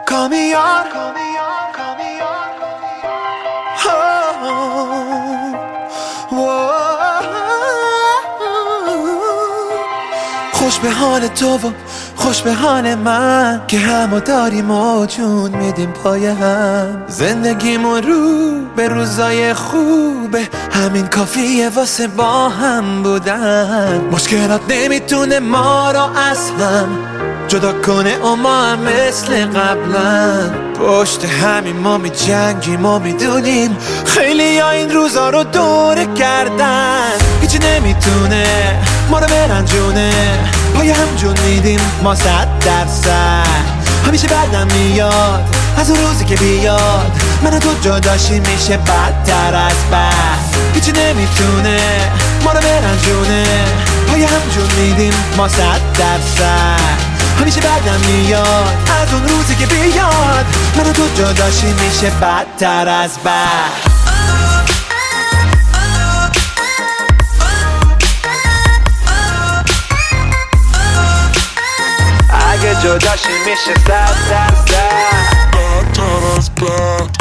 Call me on. خوش به حال تو و خوش به حال من که همو داریم و جون میدیم پای هم. زندگیمون رو به روزای خوبه، همین کافیه واسه با هم بودن. مشکلات نمیتونه ما رو از هم جدا کنه و ما هم مثل قبلا پشت همین ما می جنگیم و میدونیم خیلی ها این روزا رو دوره کردن. هیچی نمیتونه ما رو برنجونه، پای هم جون میدیم ما 100%. همیشه بعدم میاد از اون روزی که بیاد من و تو جداشی میشه بدتر از بد. هیچی نمیتونه ما رو برنجونه، پای هم جون میدیم ما 100%. همیشه بعدم میاد از اون روزی که بیاد من و تو جداشی میشه بدتر از بد. اگه جداشی میشه 100% بدتر از بد.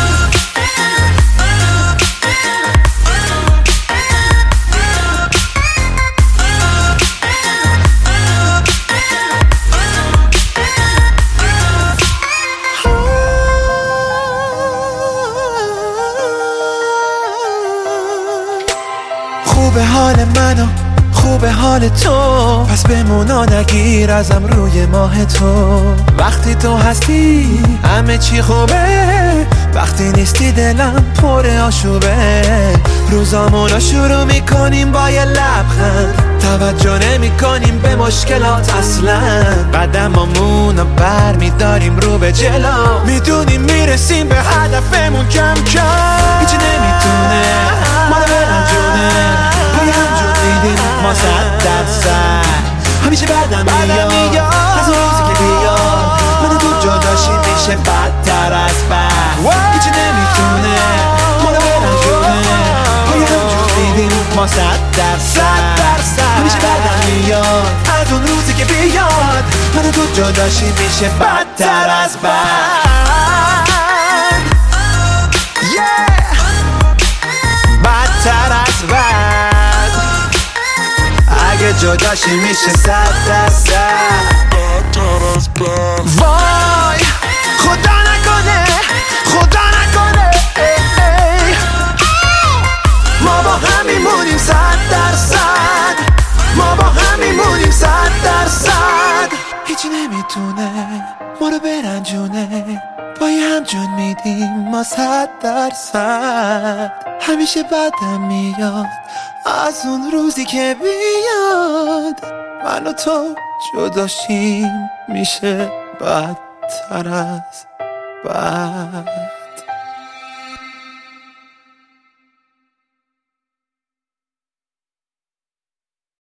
خوبه حال منو خوبه حال تو، پس بمونا نگیر ازم روی ماه تو. وقتی تو هستی همه چی خوبه، وقتی نیستی دلم پر آشوبه. روزامونو شروع میکنیم با یه لبخند، توجه نمی کنیم به مشکلات اصلا. قدمامونو بر میداریم رو به جلو، میدونیم میرسیم به هدفمون کم کم. هیچی نمیتونه ما رو برنجونه، پای هم جون میدیم ما 100%. همیشه بعدم میاد از اون روزی که بیاد من و تو جداشی میشه بدتر از بد. هیچی نمیتونه ما رو برنجونه، پای هم جون میدیم ما 100%. همیشه بعدم میاد از اون روزی که بیاد من و تو جداشی میشه بدتر از بد. بدتر از بد. اگه جداشی میشه 100% بدتر از بد. وای خدا نکنه خدا نکنه ما با هم میمونیم 100%. ما با هم میمونیم 100%. هیچی نمیتونه ما رو برنجونه، پای هم جون میدیم ما 100%. همیشه بعدم میاد از اون روزی که بیاد من و تو جداشیم میشه بدتر از بد.